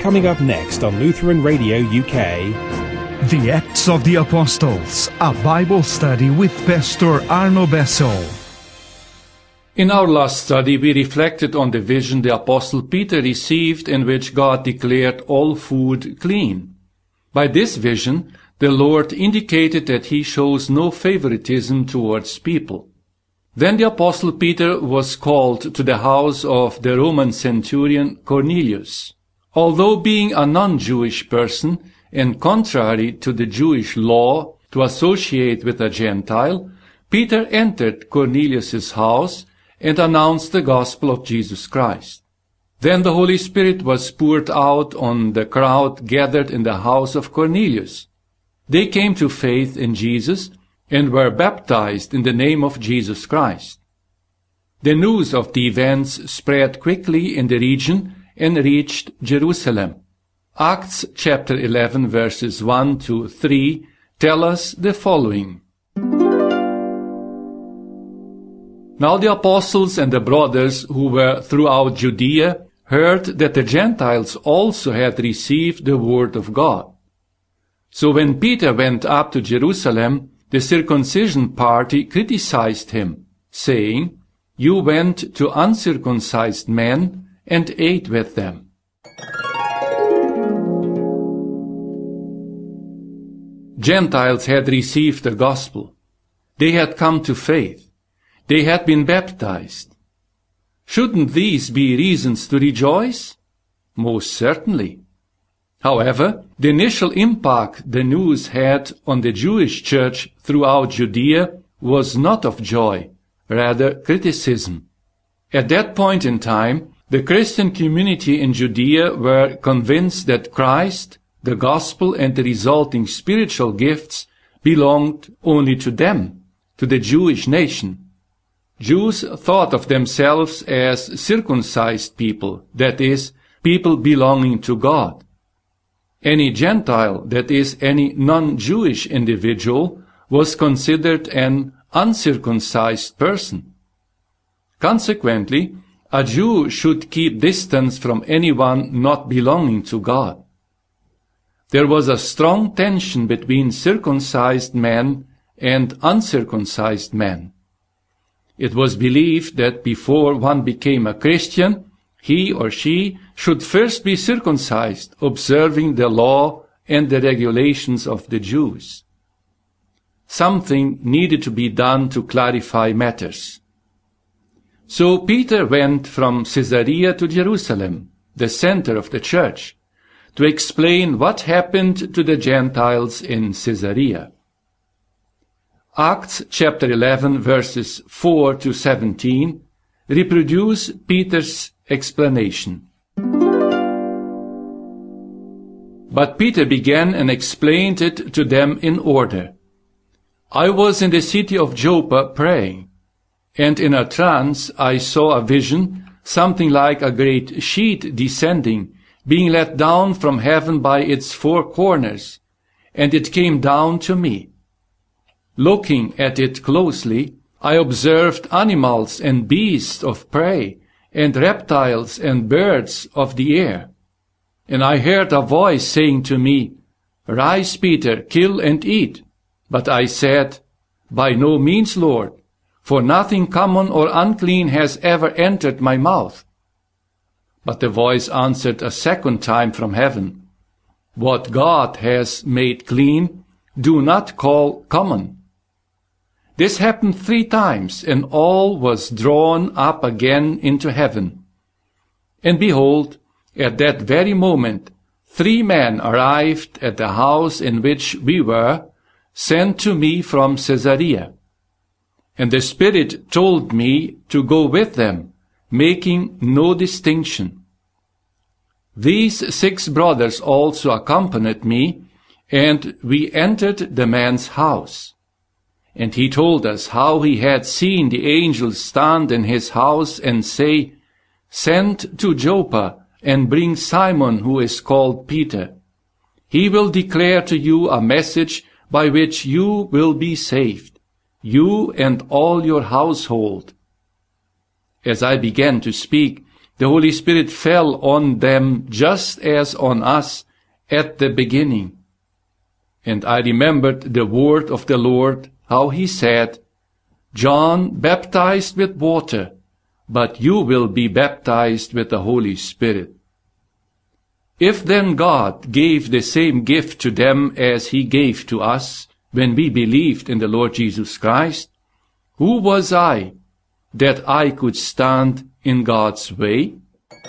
Coming up next on Lutheran Radio UK. The Acts of the Apostles, a Bible study with Pastor Arno Bessel. In our last study, we reflected on the vision the Apostle Peter received in which God declared all food clean. By this vision, the Lord indicated that he shows no favoritism towards people. Then the Apostle Peter was called to the house of the Roman centurion Cornelius. Although being a non-Jewish person, and contrary to the Jewish law to associate with a Gentile, Peter entered Cornelius' house and announced the gospel of Jesus Christ. Then the Holy Spirit was poured out on the crowd gathered in the house of Cornelius. They came to faith in Jesus and were baptized in the name of Jesus Christ. The news of the events spread quickly in the region and reached Jerusalem. Acts chapter 11 verses 1 to 3 tell us the following. Now the apostles and the brothers who were throughout Judea heard that the Gentiles also had received the word of God. So when Peter went up to Jerusalem, the circumcision party criticized him, saying, "You went to uncircumcised men and ate with them." Gentiles had received the gospel. They had come to faith. They had been baptized. Shouldn't these be reasons to rejoice? Most certainly. However, the initial impact the news had on the Jewish church throughout Judea was not of joy, rather criticism. At that point in time, the Christian community in Judea were convinced that Christ, the gospel and the resulting spiritual gifts belonged only to them, to the Jewish nation. Jews thought of themselves as circumcised people, that is, people belonging to God. Any Gentile, that is, any non-Jewish individual, was considered an uncircumcised person. Consequently, a Jew should keep distance from anyone not belonging to God. There was a strong tension between circumcised men and uncircumcised men. It was believed that before one became a Christian, he or she should first be circumcised, observing the law and the regulations of the Jews. Something needed to be done to clarify matters. So Peter went from Caesarea to Jerusalem, the center of the church, to explain what happened to the Gentiles in Caesarea. Acts chapter 11 verses 4 to 17 reproduce Peter's explanation. But Peter began and explained it to them in order. I was in the city of Joppa praying, and in a trance I saw a vision, something like a great sheet descending, being let down from heaven by its four corners, and it came down to me. Looking at it closely, I observed animals and beasts of prey, and reptiles and birds of the air. And I heard a voice saying to me, Rise, Peter, kill and eat. But I said, By no means, Lord, for nothing common or unclean has ever entered my mouth. But the voice answered a second time from heaven, What God has made clean, do not call common. This happened 3 times, and all was drawn up again into heaven. And behold, at that very moment, 3 men arrived at the house in which we were, sent to me from Caesarea. And the Spirit told me to go with them, making no distinction. These 6 brothers also accompanied me, and we entered the man's house. And he told us how he had seen the angel stand in his house and say, Send to Joppa and bring Simon who is called Peter. He will declare to you a message by which you will be saved, you and all your household. As I began to speak, the Holy Spirit fell on them just as on us at the beginning. And I remembered the word of the Lord, how he said, John baptized with water, but you will be baptized with the Holy Spirit. If then God gave the same gift to them as he gave to us when we believed in the Lord Jesus Christ, who was I that I could stand in God's way?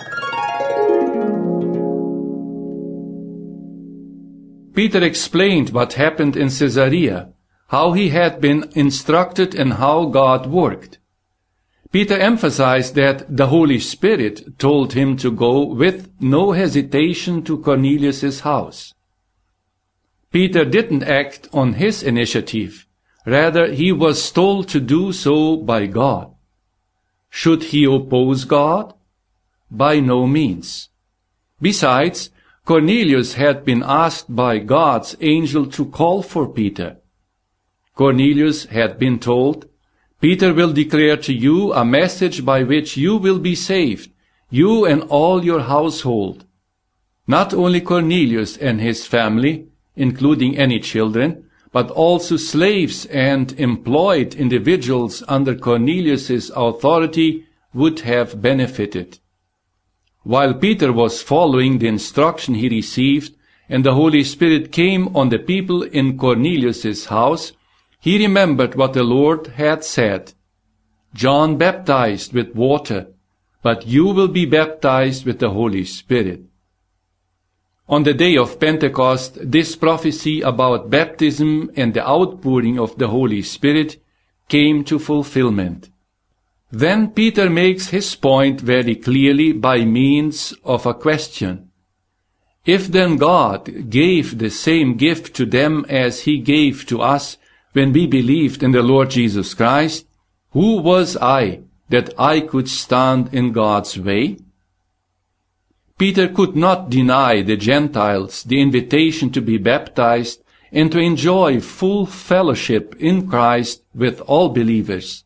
Peter explained what happened in Caesarea, how he had been instructed and how God worked. Peter emphasized that the Holy Spirit told him to go with no hesitation to Cornelius' house. Peter didn't act on his initiative. Rather, he was told to do so by God. Should he oppose God? By no means. Besides, Cornelius had been asked by God's angel to call for Peter. Cornelius had been told, Peter will declare to you a message by which you will be saved, you and all your household. Not only Cornelius and his family, including any children, but also slaves and employed individuals under Cornelius' authority would have benefited. While Peter was following the instruction he received, and the Holy Spirit came on the people in Cornelius' house, he remembered what the Lord had said. John baptized with water, but you will be baptized with the Holy Spirit. On the day of Pentecost, this prophecy about baptism and the outpouring of the Holy Spirit came to fulfillment. Then Peter makes his point very clearly by means of a question. If then God gave the same gift to them as he gave to us when we believed in the Lord Jesus Christ, who was I that I could stand in God's way? Peter could not deny the Gentiles the invitation to be baptized and to enjoy full fellowship in Christ with all believers.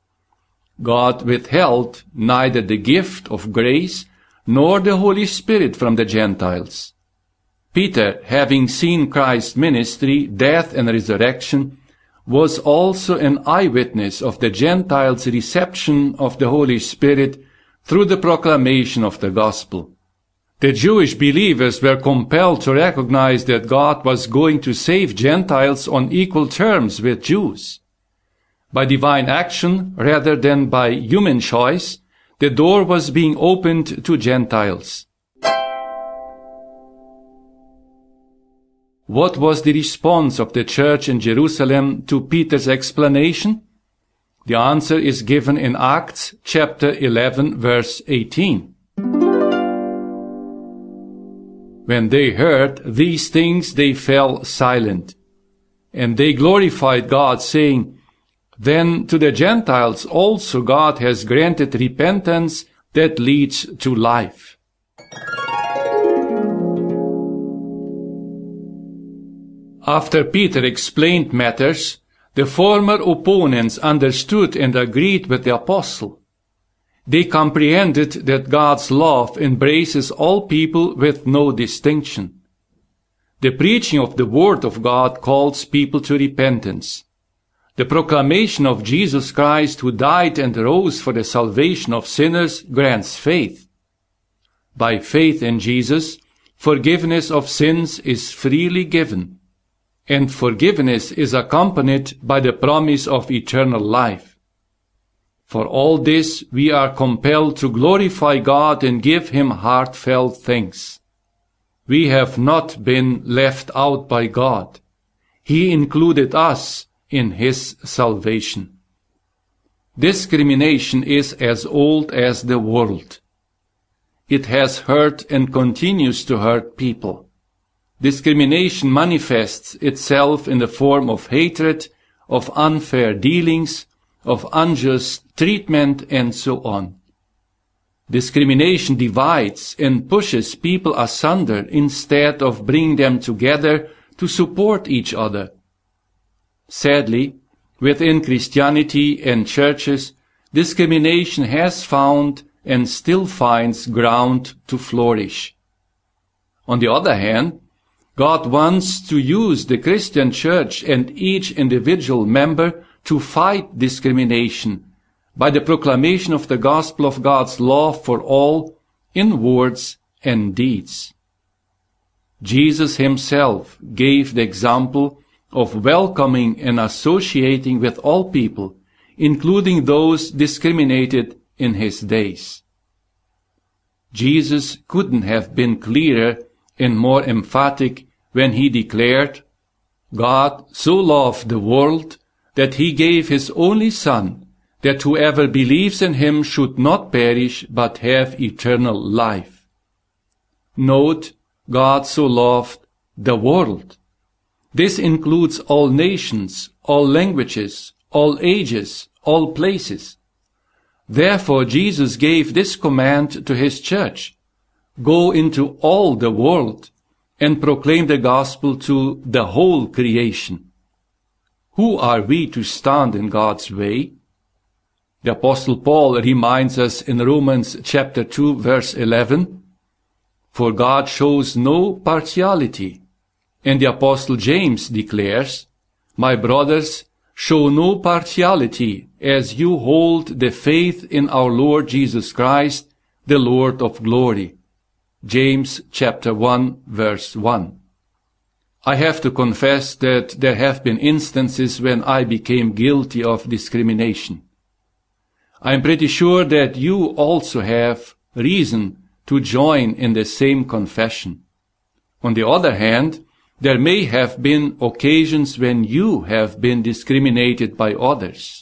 God withheld neither the gift of grace nor the Holy Spirit from the Gentiles. Peter, having seen Christ's ministry, death, and resurrection, was also an eyewitness of the Gentiles' reception of the Holy Spirit through the proclamation of the gospel. The Jewish believers were compelled to recognize that God was going to save Gentiles on equal terms with Jews. By divine action, rather than by human choice, the door was being opened to Gentiles. What was the response of the church in Jerusalem to Peter's explanation? The answer is given in Acts chapter 11, verse 18. When they heard these things, they fell silent, and they glorified God, saying, Then to the Gentiles also God has granted repentance that leads to life. After Peter explained matters, the former opponents understood and agreed with the apostle. They comprehended that God's love embraces all people with no distinction. The preaching of the Word of God calls people to repentance. The proclamation of Jesus Christ, who died and rose for the salvation of sinners, grants faith. By faith in Jesus, forgiveness of sins is freely given, and forgiveness is accompanied by the promise of eternal life. For all this, we are compelled to glorify God and give Him heartfelt thanks. We have not been left out by God. He included us in His salvation. Discrimination is as old as the world. It has hurt and continues to hurt people. Discrimination manifests itself in the form of hatred, of unfair dealings, of unjust treatment, and so on. Discrimination divides and pushes people asunder instead of bringing them together to support each other. Sadly, within Christianity and churches, discrimination has found and still finds ground to flourish. On the other hand, God wants to use the Christian church and each individual member to fight discrimination by the proclamation of the gospel of God's love for all in words and deeds. Jesus himself gave the example of welcoming and associating with all people, including those discriminated in his days. Jesus couldn't have been clearer and more emphatic when he declared, God so loved the world that he gave his only Son, that whoever believes in him should not perish but have eternal life. Note, God so loved the world. This includes all nations, all languages, all ages, all places. Therefore Jesus gave this command to his church: go into all the world and proclaim the gospel to the whole creation. Who are we to stand in God's way? The Apostle Paul reminds us in Romans chapter 2 verse 11, for God shows no partiality. And the Apostle James declares, my brothers, show no partiality as you hold the faith in our Lord Jesus Christ, the Lord of glory. James chapter 1 verse 1. I have to confess that there have been instances when I became guilty of discrimination. I am pretty sure that you also have reason to join in the same confession. On the other hand, there may have been occasions when you have been discriminated by others.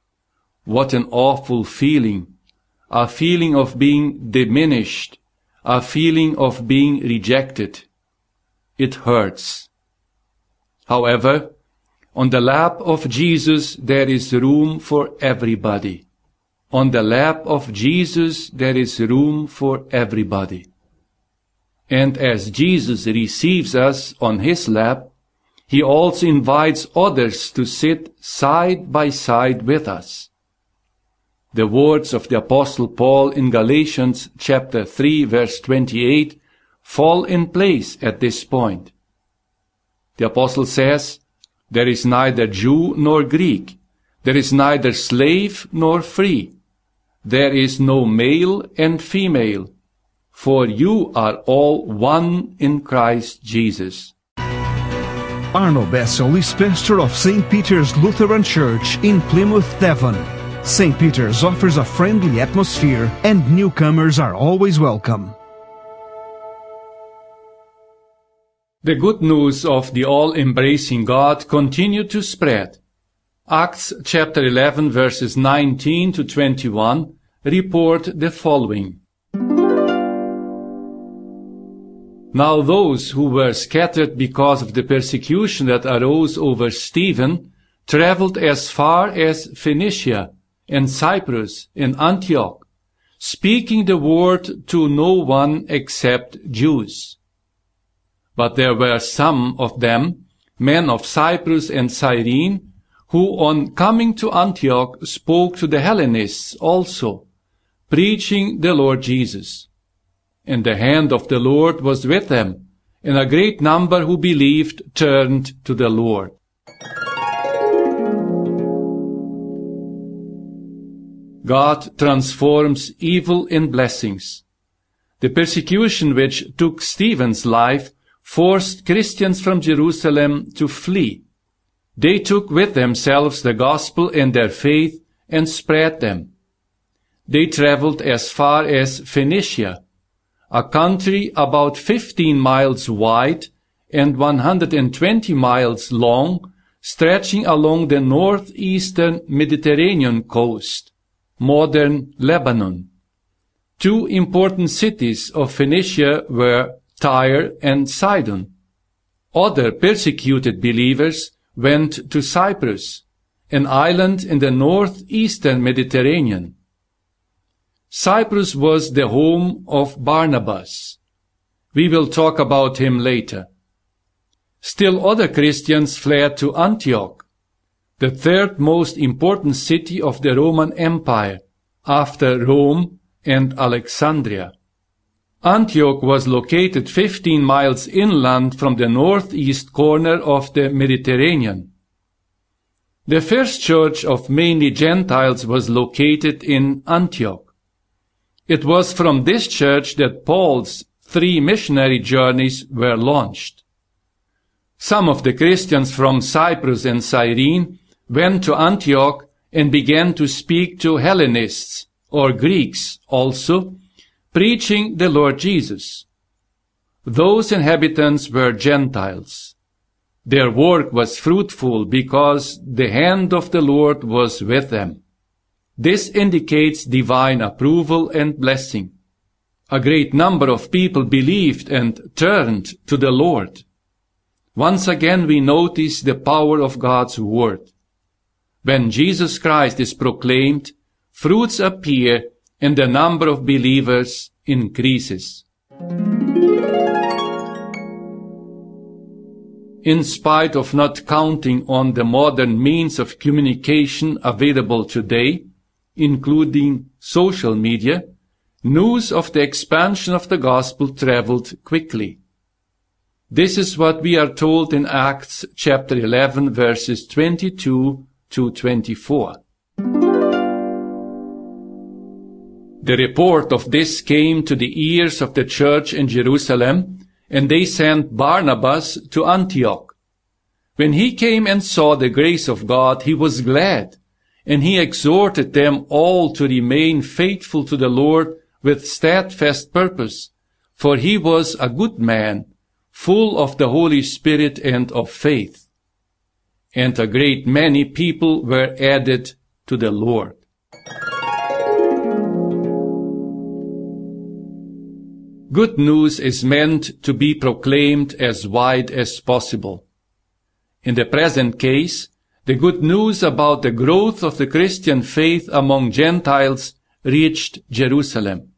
What an awful feeling, a feeling of being diminished, a feeling of being rejected. It hurts. However, on the lap of Jesus there is room for everybody. On the lap of Jesus there is room for everybody. And as Jesus receives us on his lap, he also invites others to sit side by side with us. The words of the Apostle Paul in Galatians chapter 3 verse 28 fall in place at this point. The Apostle says, there is neither Jew nor Greek, there is neither slave nor free, there is no male and female, for you are all one in Christ Jesus. Arno Bessel is pastor of St. Peter's Lutheran Church in Plymouth, Devon. St. Peter's offers a friendly atmosphere and newcomers are always welcome. The good news of the all-embracing God continued to spread. Acts chapter 11 verses 19 to 21 report the following. Now those who were scattered because of the persecution that arose over Stephen traveled as far as Phoenicia and Cyprus and Antioch, speaking the word to no one except Jews. But there were some of them, men of Cyprus and Cyrene, who on coming to Antioch spoke to the Hellenists also, preaching the Lord Jesus. And the hand of the Lord was with them, and a great number who believed turned to the Lord. God transforms evil in blessings. The persecution which took Stephen's life forced Christians from Jerusalem to flee. They took with themselves the gospel and their faith and spread them. They traveled as far as Phoenicia, a country about 15 miles wide and 120 miles long, stretching along the northeastern Mediterranean coast, modern Lebanon. Two important cities of Phoenicia were Tyre and Sidon. Other persecuted believers went to Cyprus, an island in the northeastern Mediterranean. Cyprus was the home of Barnabas. We will talk about him later. Still other Christians fled to Antioch, the third most important city of the Roman Empire, after Rome and Alexandria. Antioch was located 15 miles inland from the northeast corner of the Mediterranean. The first church of mainly Gentiles was located in Antioch. It was from this church that Paul's 3 missionary journeys were launched. Some of the Christians from Cyprus and Cyrene went to Antioch and began to speak to Hellenists, or Greeks also, preaching the Lord Jesus. Those inhabitants were Gentiles. Their work was fruitful because the hand of the Lord was with them. This indicates divine approval and blessing. A great number of people believed and turned to the Lord. Once again we notice the power of God's word. When Jesus Christ is proclaimed, fruits appear and the number of believers increases. In spite of not counting on the modern means of communication available today, including social media, news of the expansion of the gospel traveled quickly. This is what we are told in Acts chapter 11 verses 22 to 24. The report of this came to the ears of the church in Jerusalem, and they sent Barnabas to Antioch. When he came and saw the grace of God, he was glad, and he exhorted them all to remain faithful to the Lord with steadfast purpose, for he was a good man, full of the Holy Spirit and of faith. And a great many people were added to the Lord. Good news is meant to be proclaimed as wide as possible. In the present case, the good news about the growth of the Christian faith among Gentiles reached Jerusalem.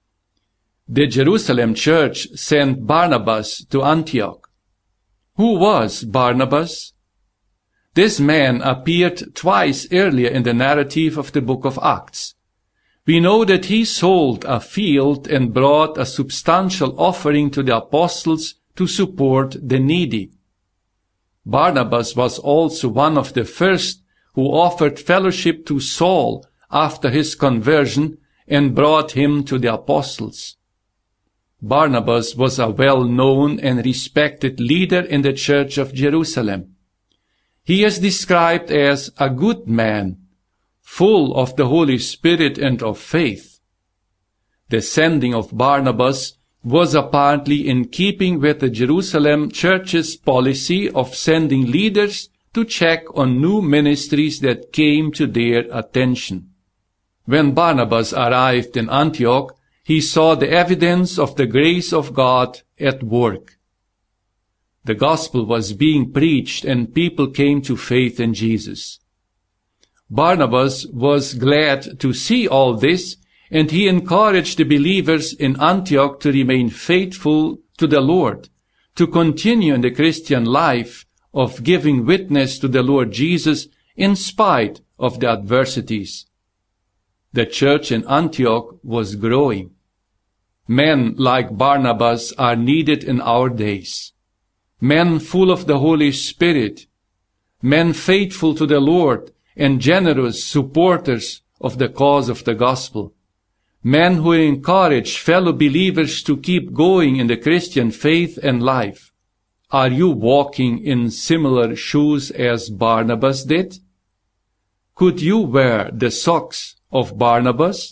The Jerusalem church sent Barnabas to Antioch. Who was Barnabas? This man appeared twice earlier in the narrative of the book of Acts. We know that he sold a field and brought a substantial offering to the apostles to support the needy. Barnabas was also one of the first who offered fellowship to Saul after his conversion and brought him to the apostles. Barnabas was a well-known and respected leader in the church of Jerusalem. He is described as a good man, full of the Holy Spirit and of faith. The sending of Barnabas was apparently in keeping with the Jerusalem church's policy of sending leaders to check on new ministries that came to their attention. When Barnabas arrived in Antioch, he saw the evidence of the grace of God at work. The gospel was being preached and people came to faith in Jesus. Barnabas was glad to see all this, and he encouraged the believers in Antioch to remain faithful to the Lord, to continue in the Christian life of giving witness to the Lord Jesus in spite of the adversities. The church in Antioch was growing. Men like Barnabas are needed in our days. Men full of the Holy Spirit, men faithful to the Lord, and generous supporters of the cause of the gospel. Men who encourage fellow believers to keep going in the Christian faith and life. Are you walking in similar shoes as Barnabas did? Could you wear the socks of Barnabas?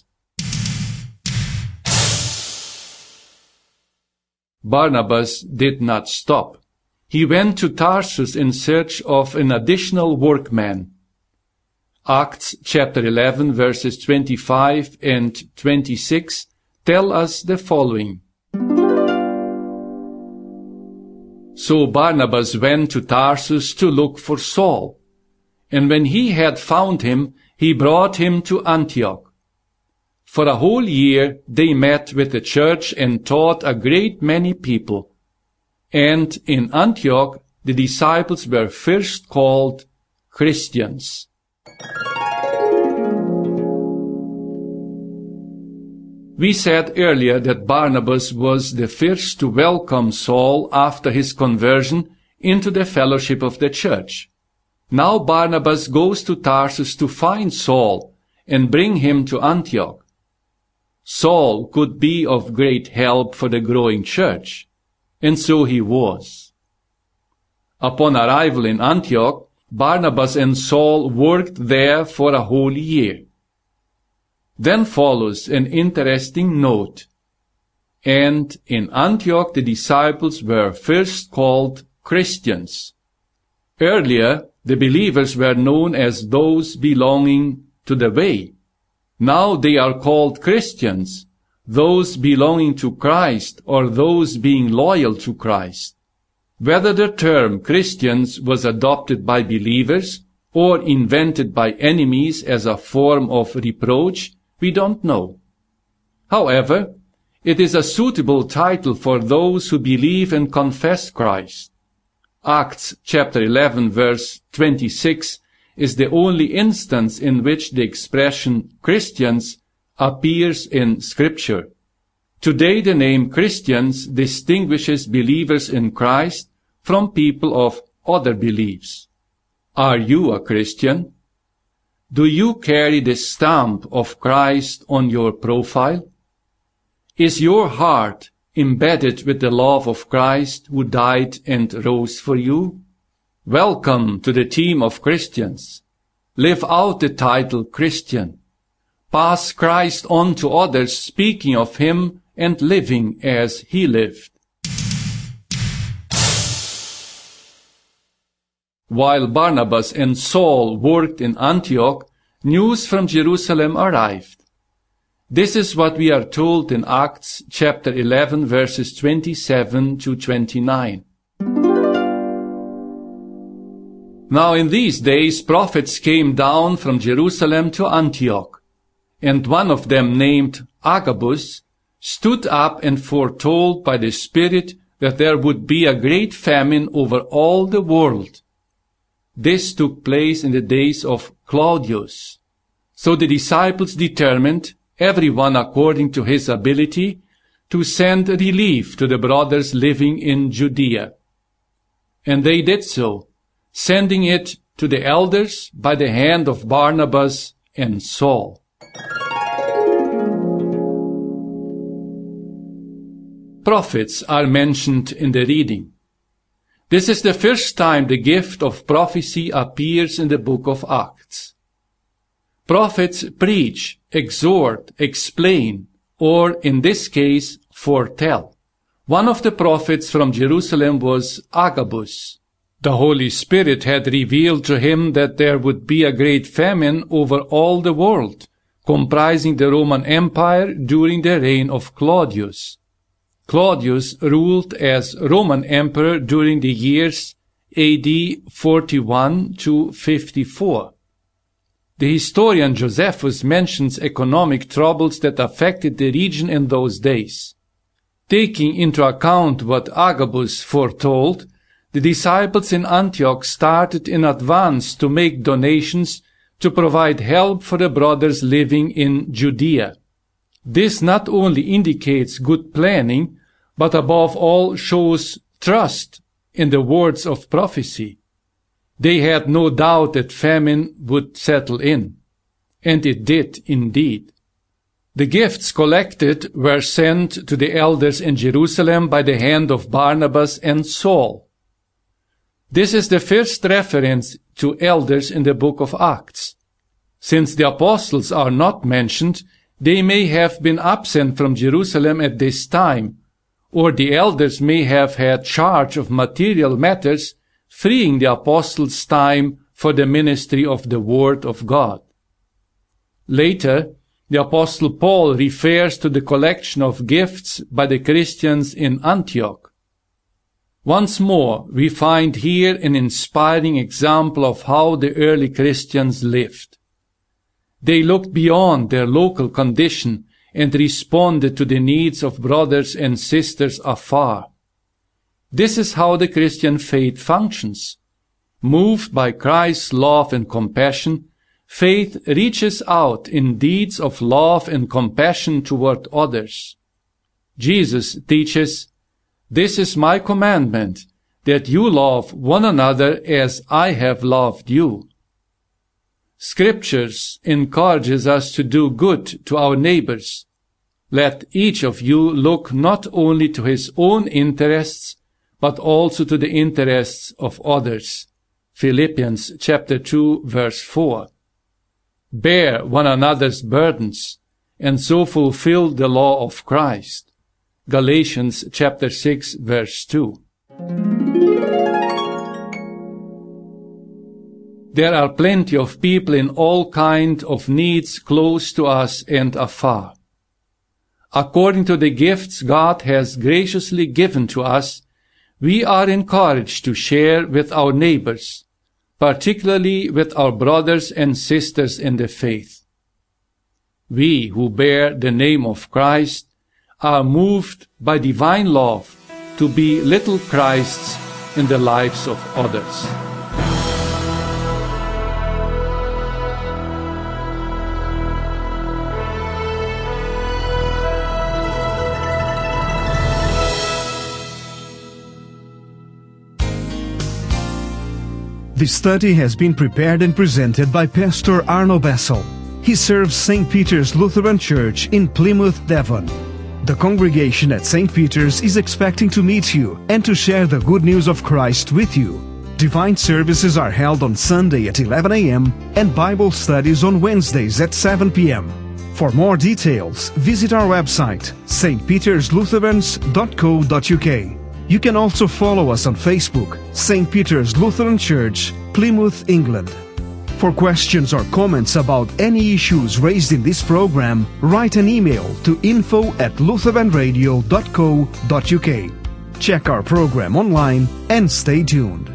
Barnabas did not stop. He went to Tarsus in search of an additional workman. Acts chapter 11 verses 25 and 26 tell us the following. So Barnabas went to Tarsus to look for Saul, and when he had found him, he brought him to Antioch. For a whole year they met with the church and taught a great many people. And in Antioch the disciples were first called Christians. We said earlier that Barnabas was the first to welcome Saul after his conversion into the fellowship of the church. Now Barnabas goes to Tarsus to find Saul and bring him to Antioch. Saul could be of great help for the growing church, and so he was. Upon arrival in Antioch, Barnabas and Saul worked there for a whole year. Then follows an interesting note. And in Antioch the disciples were first called Christians. Earlier, the believers were known as those belonging to the way. Now they are called Christians, those belonging to Christ or those being loyal to Christ. Whether the term Christians was adopted by believers or invented by enemies as a form of reproach, we don't know. However, it is a suitable title for those who believe and confess Christ. Acts chapter 11 verse 26 is the only instance in which the expression Christians appears in Scripture. Today the name Christians distinguishes believers in Christ from people of other beliefs. Are you a Christian? Do you carry the stamp of Christ on your profile? Is your heart embedded with the love of Christ who died and rose for you? Welcome to the team of Christians. Live out the title Christian. Pass Christ on to others, speaking of Him and living as He lived. While Barnabas and Saul worked in Antioch, news from Jerusalem arrived. This is what we are told in Acts chapter 11 verses 27 to 29. Now in these days prophets came down from Jerusalem to Antioch, and one of them named Agabus stood up and foretold by the Spirit that there would be a great famine over all the world. This took place in the days of Claudius. So the disciples determined, everyone according to his ability, to send relief to the brothers living in Judea. And they did so, sending it to the elders by the hand of Barnabas and Saul. Prophets are mentioned in the reading. This is the first time the gift of prophecy appears in the book of Acts. Prophets preach, exhort, explain, or in this case, foretell. One of the prophets from Jerusalem was Agabus. The Holy Spirit had revealed to him that there would be a great famine over all the world, comprising the Roman Empire during the reign of Claudius. Claudius ruled as Roman emperor during the years AD 41 to 54. The historian Josephus mentions economic troubles that affected the region in those days. Taking into account what Agabus foretold, the disciples in Antioch started in advance to make donations to provide help for the brothers living in Judea. This not only indicates good planning, but above all shows trust in the words of prophecy. They had no doubt that famine would settle in, and it did indeed. The gifts collected were sent to the elders in Jerusalem by the hand of Barnabas and Saul. This is the first reference to elders in the book of Acts. Since the apostles are not mentioned, they may have been absent from Jerusalem at this time, or the elders may have had charge of material matters, freeing the apostles' time for the ministry of the Word of God. Later, the Apostle Paul refers to the collection of gifts by the Christians in Antioch. Once more, we find here an inspiring example of how the early Christians lived. They looked beyond their local condition and responded to the needs of brothers and sisters afar. This is how the Christian faith functions. Moved by Christ's love and compassion, faith reaches out in deeds of love and compassion toward others. Jesus teaches, "This is my commandment, that you love one another as I have loved you." Scriptures encourages us to do good to our neighbors. Let each of you look not only to his own interests, but also to the interests of others. Philippians chapter 2, verse 4. Bear one another's burdens, and so fulfill the law of Christ. Galatians chapter 6, verse 2. There are plenty of people in all kinds of needs close to us and afar. According to the gifts God has graciously given to us, we are encouraged to share with our neighbors, particularly with our brothers and sisters in the faith. We who bear the name of Christ are moved by divine love to be little Christs in the lives of others. This study has been prepared and presented by Pastor Arno Bessel. He serves St. Peter's Lutheran Church in Plymouth, Devon. The congregation at St. Peter's is expecting to meet you and to share the good news of Christ with you. Divine services are held on Sunday at 11 a.m. and Bible studies on Wednesdays at 7 p.m. For more details, visit our website, stpeterslutherans.co.uk. You can also follow us on Facebook, St. Peter's Lutheran Church, Plymouth, England. For questions or comments about any issues raised in this program, write an email to info@lutheranradio.co.uk. Check our program online and stay tuned.